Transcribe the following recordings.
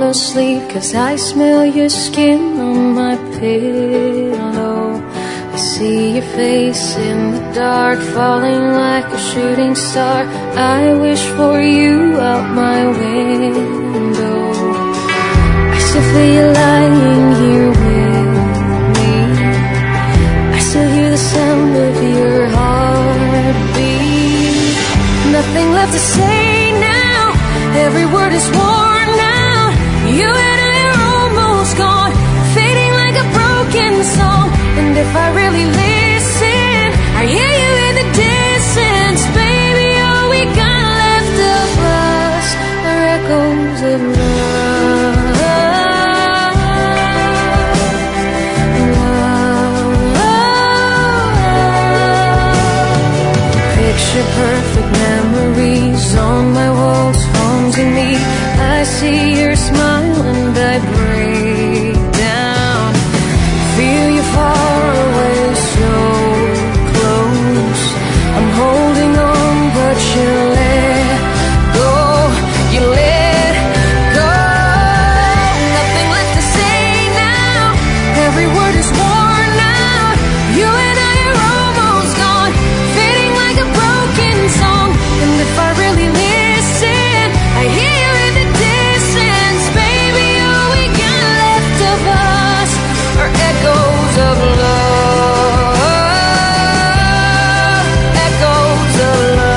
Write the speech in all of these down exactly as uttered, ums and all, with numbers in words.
asleep, 'cause I smell your skin on my pillow. I see your face in the dark, falling like a shooting star. I wish for you out my window. I still feel you lying here with me. I still hear the sound of your heartbeat. Nothing left to say now, every word is worn out. You and I are almost gone, fading like a broken song. And if I really listen, I hear you in the distance. Baby, all we got left of us are echoes of love. Love. Picture perfect memories on my walls, haunting me. I see your smile and I break down. Feel you far away, so close. I'm holding on, but you let go. You let go. Nothing left to say now, every word is worn out. You and I are almost gone, fading like a broken song. And if I really listen, I hear you in the distance. Baby, all we got left of us are echoes of love. Echoes of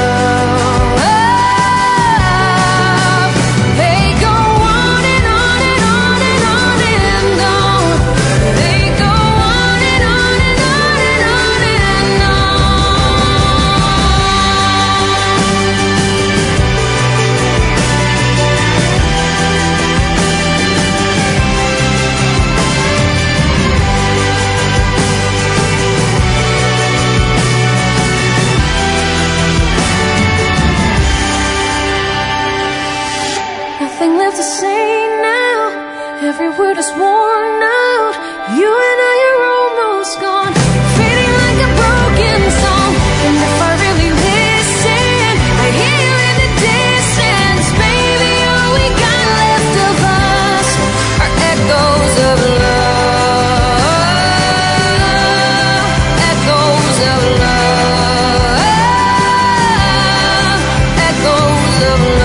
love. They go on and on and on and on and on. They go on and on and on and on and Nothing left to say now, every word is worn out. You and I are almost gone, fading like a broken song. And if I really listen, I hear you in the distance. Baby, all we got left of us are echoes of love. Echoes of love. Echoes of love.